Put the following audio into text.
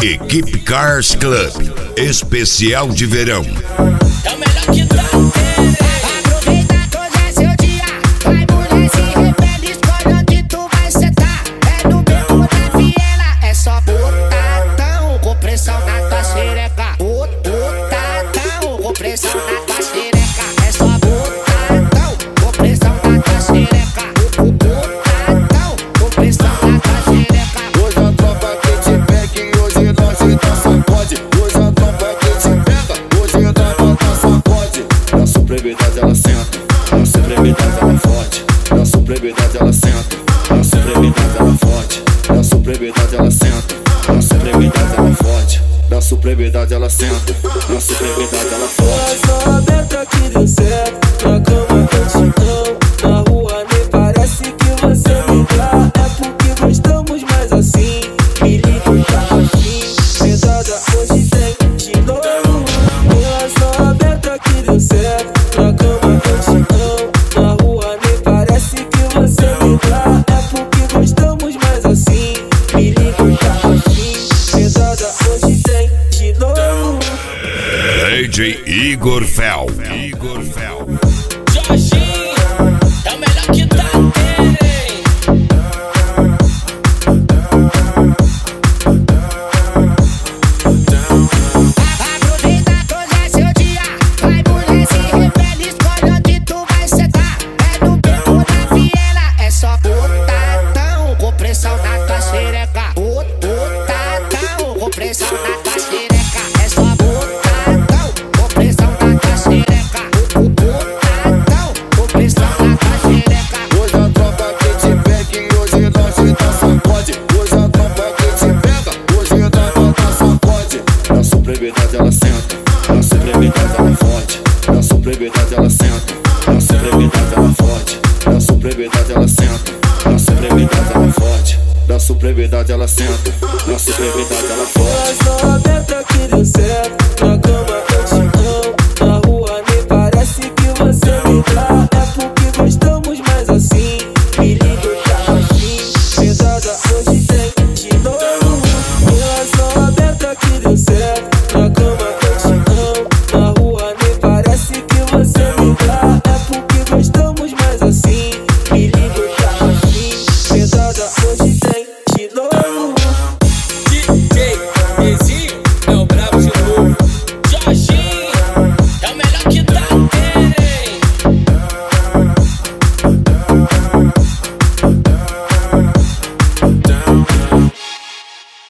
Equipe Cars Club, especial de verão. É o melhor que tá. Aproveita que hoje é seu dia. Vai, mulher, se rebelde, escolhe onde tu vai sentar. É no beco da viela, é só botadão com pressão na tua xereca. Botadão com pressão na tua xereca. É só botadão com pressão na tua xereca. Botadão com pressão na tua xereca. Hoje a tropa que te pega e hoje nós então sacode. Hoje a tropa que te pega, hoje nós bota sacode. Na supremidade ela senta, na supremidade ela forte. Na supremidade ela senta, na supremidade ela forte. Na supremidade ela senta, na supremidade ela forte. Na supremidade ela senta, na supremidade ela forte. Só aberta que deu certo, na cama cantinão. Na rua nem parece que você me dá. É porque gostamos mais assim. Me liga tá afim, pedada hoje tem de novo. Só aberta que deu certo, na cama cantinão. Na rua nem parece que você me dá. É porque gostamos mais assim. Me liga tá afim, pedada hoje tem de novo. DJ Igor Fel. Jorginho, é o melhor que tá. Aproveita que hoje é seu dia. Vai, mulher, se rebelde, escolhe onde tu vai sentar. É no beco da viela, é só botadão com pressão na tua xereca. Botadão com pressão na tua xereca. É só botadão com pressão na tua xereca. Botadão com pressão na tua xereca. Hoje a tropa que te pega e hoje nós então sacode. Hoje a tropa que te pega, hoje nós bota sacode. Na supremidade ela senta, na supremidade ela forte. Na supremidade ela senta, na supremidade ela forte. Na supremidade ela senta, na supremidade ela forte. Na supremidade ela senta, na supremidade ela forte. Só aberta que deu certo.